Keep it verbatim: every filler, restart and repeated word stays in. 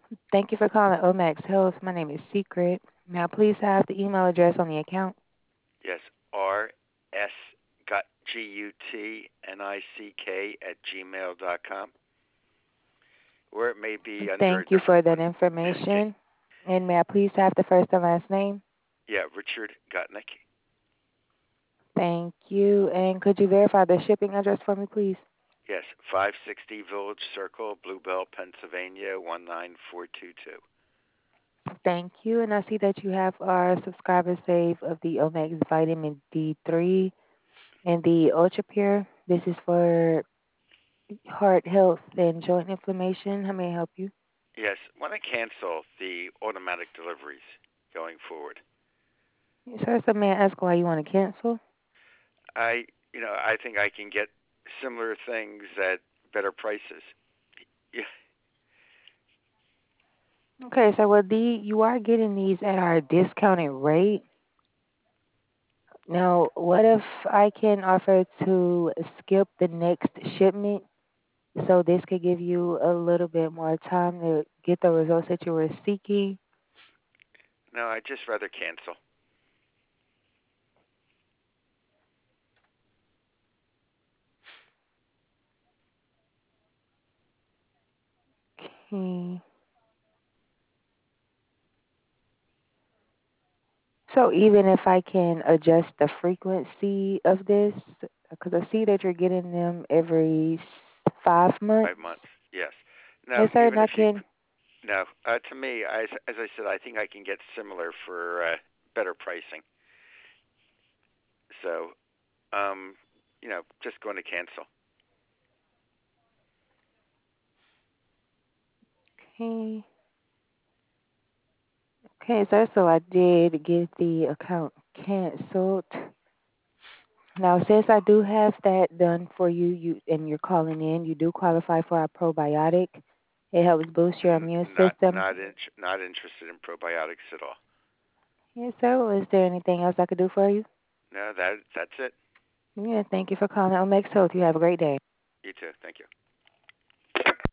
Thank you for calling Omax Health. My name is Secret. Now, please have the email address on the account. Yes, R S got G U T N I C K at gmail dot com, or it may be under a Thank you different for that one. Okay. information. And may I please have the first and last name? Yeah, Richard Gutnick. Thank you. And could you verify the shipping address for me, please? Yes, five sixty Village Circle, Bluebell, Pennsylvania, one nine four two two. Thank you. And I see that you have our subscriber save of the Omax Vitamin D three and the Ultra Pure. This is for heart health and joint inflammation. How may I help you? Yes, want to cancel the automatic deliveries going forward. Sir, so may I ask why you want to cancel? I, you know, I think I can get similar things at better prices. Yeah. Okay, so well, the you are getting these at our discounted rate. Now, what if I can offer to skip the next shipment so this could give you a little bit more time to get the results that you were seeking? No, I'd just rather cancel. Okay. So even if I can adjust the frequency of this, because I see that you're getting them every s- five Five months. months. Yes. No, Yes, sir, and even I if you can. no, uh, to me, as as I said, I think I can get similar for uh, better pricing. So, um, you know, just going to cancel. Okay. Okay, sir, so I did get the account canceled. Now, since I do have that done for you, you and you're calling in, you do qualify for our probiotic. It helps boost your N- immune not system. not in, not interested in probiotics at all. Yes, sir. Well, is there anything else I could do for you? No, that that's it. Yeah, thank you for calling Omex Health. You have a great day. You too. Thank you.